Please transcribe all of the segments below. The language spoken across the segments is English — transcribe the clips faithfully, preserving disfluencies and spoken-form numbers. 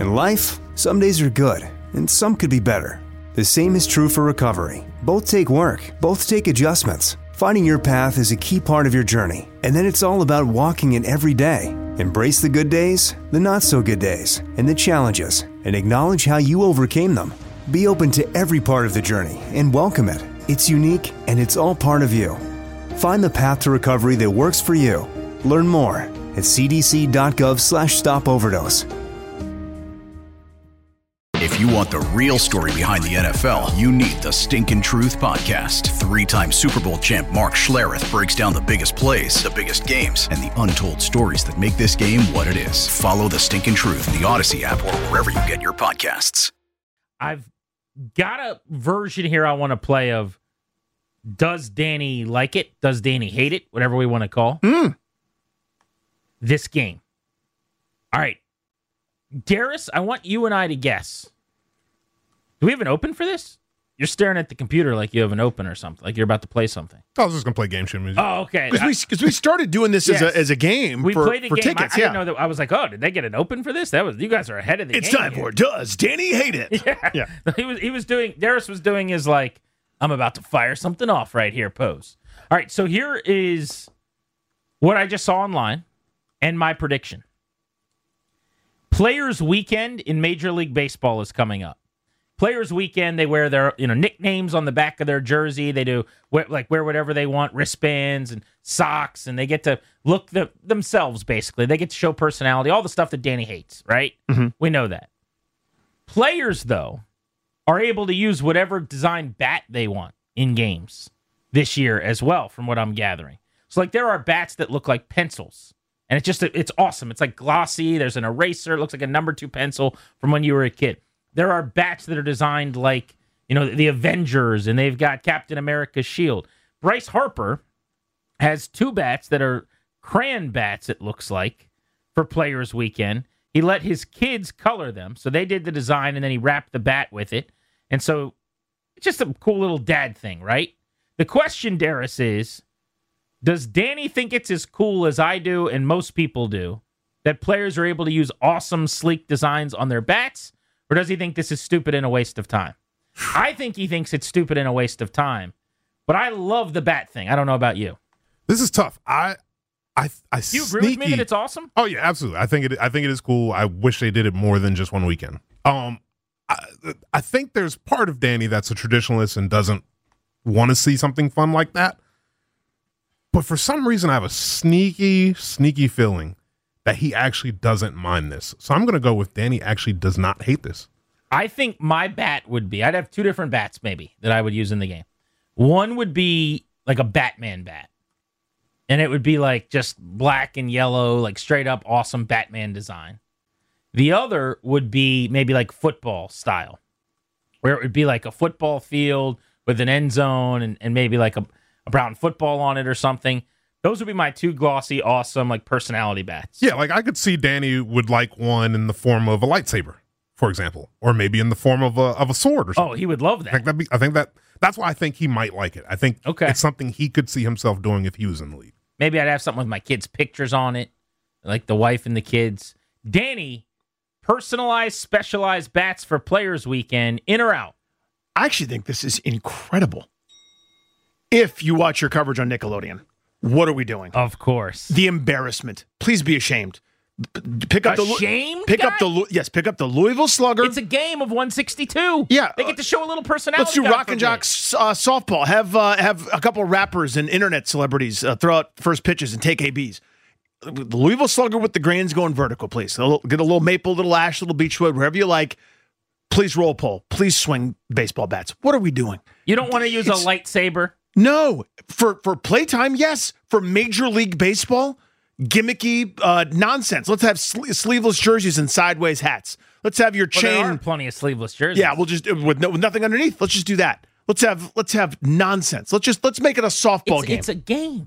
In life, some days are good, and some could be better. The same is true for recovery. Both take work, both take adjustments. Finding your path is a key part of your journey, and then it's all about walking it every day. Embrace the good days, the not-so-good days, and the challenges, and acknowledge how you overcame them. Be open to every part of the journey and welcome it. It's unique, and it's all part of you. Find the path to recovery that works for you. Learn more at cdc.gov slash stop overdose. If you want the real story behind the N F L, you need the Stinkin' Truth Podcast. Three-time Super Bowl champ Mark Schlereth breaks down the biggest plays, the biggest games, and the untold stories that make this game what it is. Follow the Stinkin' Truth in the Odyssey app or wherever you get your podcasts. I've got a version here I want to play of does Danny like it? Does Danny hate it? Whatever we want to call mm. this game. All right. Darius, I want you and I to guess. Do we have an open for this? You're staring at the computer like you have an open or something, like you're about to play something. I was just going to play game show music. Oh, okay. Because we, we started doing this yes. as, a, as a game we for, played the for game. tickets. I, I yeah. didn't know that. I was like, oh, did they get an open for this? That was You guys are ahead of the it's game. It's time here. for Does Danny Hate It? Yeah. yeah. He was, he was doing, Darius was doing his like, I'm about to fire something off right here pose. All right, so here is what I just saw online and my prediction. Players Weekend in Major League Baseball is coming up. Players Weekend, they wear their you know nicknames on the back of their jersey. They do like wear whatever they want, wristbands and socks, and they get to look the, themselves, basically. They get to show personality, all the stuff that Danny hates, right? Mm-hmm. We know that. Players, though, are able to use whatever design bat they want in games this year as well, from what I'm gathering. So, like, there are bats that look like pencils. And it's just, it's awesome. It's like glossy. There's an eraser. It looks like a number two pencil from when you were a kid. There are bats that are designed like, you know, the Avengers, and they've got Captain America's shield. Bryce Harper has two bats that are crayon bats, it looks like, for Players Weekend. He let his kids color them. So they did the design, and then he wrapped the bat with it. And so it's just a cool little dad thing, right? The question, Darius, is, does Danny think it's as cool as I do and most people do that players are able to use awesome, sleek designs on their bats, or does he think this is stupid and a waste of time? I think he thinks it's stupid and a waste of time, but I love the bat thing. I don't know about you. This is tough. I, I, I. Do you sneaky, agree with me that it's awesome? Oh yeah, absolutely. I think it. I think it is cool. I wish they did it more than just one weekend. Um, I, I think there's part of Danny that's a traditionalist and doesn't want to see something fun like that. But for some reason, I have a sneaky, sneaky feeling that he actually doesn't mind this. So I'm going to go with Danny actually does not hate this. I think my bat would be, I'd have two different bats maybe that I would use in the game. One would be like a Batman bat. And it would be like just black and yellow, like straight up awesome Batman design. The other would be maybe like football style, where it would be like a football field with an end zone and, and maybe like a, a brown football on it or something. Those would be my two glossy, awesome, like personality bats. Yeah, like I could see Danny would like one in the form of a lightsaber, for example, or maybe in the form of a of a sword or something. Oh, he would love that. I think, that'd be, I think that that's why I think he might like it. I think okay. it's something he could see himself doing if he was in the league. Maybe I'd have something with my kids' pictures on it, like the wife and the kids. Danny, personalized, specialized bats for Players Weekend, in or out? I actually think this is incredible. If you watch your coverage on Nickelodeon, what are we doing? Of course. The embarrassment. Please be ashamed. Pick up ashamed, the Pick guy? up the yes. Pick up the Louisville Slugger. It's a game of one sixty-two. Yeah, they get to show a little personality. Let's do Rock and Jocks uh, softball. Have uh, have a couple of rappers and internet celebrities uh, throw out first pitches and take A Bs. The Louisville Slugger with the grains going vertical, please. A little, get a little maple, little ash, little beechwood, wherever you like. Please roll pole. Please swing baseball bats. What are we doing? You don't want to use it's, a lightsaber? No. For for playtime, yes. For Major League Baseball, gimmicky uh, nonsense. Let's have sle- sleeveless jerseys and sideways hats. Let's have your well, chain. There are plenty of sleeveless jerseys. Yeah, we'll just with, no, with nothing underneath. Let's just do that. Let's have let's have nonsense. Let's just let's make it a softball it's, game. It's a game.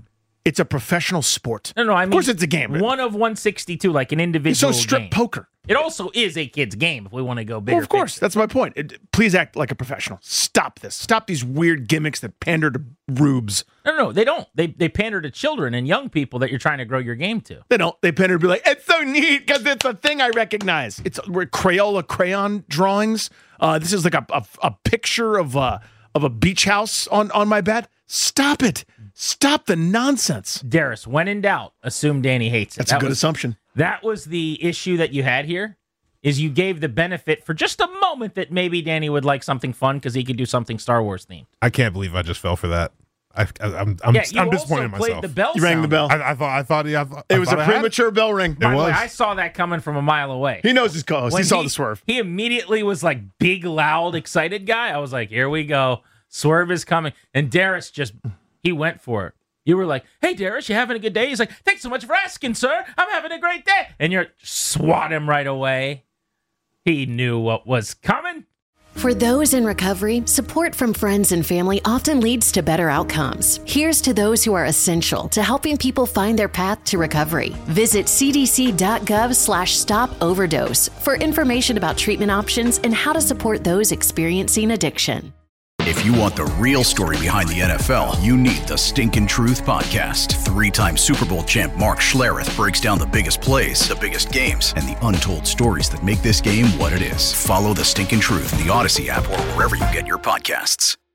It's a professional sport. No, no, I mean, of course it's a game. One of one sixty-two, like an individual So strip game. poker. It also is a kid's game if we want to go bigger. Well, of course. picture. That's my point. It, please act like a professional. Stop this. Stop these weird gimmicks that pander to rubes. No, no, no, they don't. They they pander to children and young people that you're trying to grow your game to. They don't. They pander to be like, it's so neat because it's a thing I recognize. It's we're Crayola crayon drawings. Uh, this is like a, a, a picture of a, of a beach house on, on my bed. Stop it. Stop the nonsense. Darius, when in doubt, assume Danny hates it. That's that a good was, assumption. That was the issue that you had here, is you gave the benefit for just a moment that maybe Danny would like something fun because he could do something Star Wars themed. I can't believe I just fell for that. I, I, I'm I'm, Yeah, you I'm also disappointed in played myself. the bell You rang the sound. bell. I, I thought I thought yeah, I thought, It I was thought a I had it. premature bell ring. By the way, was. I saw that coming from a mile away. He knows his co-host. When He saw the swerve. He immediately was like big, loud, excited guy. I was like, here we go. Swerve is coming. And Darius just, he went for it. You were like, hey, Darius, you having a good day? He's like, thanks so much for asking, sir. I'm having a great day. And you're swat him right away. He knew what was coming. For those in recovery, support from friends and family often leads to better outcomes. Here's to those who are essential to helping people find their path to recovery. Visit cdc.gov slash stop overdose for information about treatment options and how to support those experiencing addiction. If you want the real story behind the N F L, you need the Stinkin' Truth Podcast. Three-time Super Bowl champ Mark Schlereth breaks down the biggest plays, the biggest games, and the untold stories that make this game what it is. Follow the Stinkin' Truth, the Odyssey app, or wherever you get your podcasts.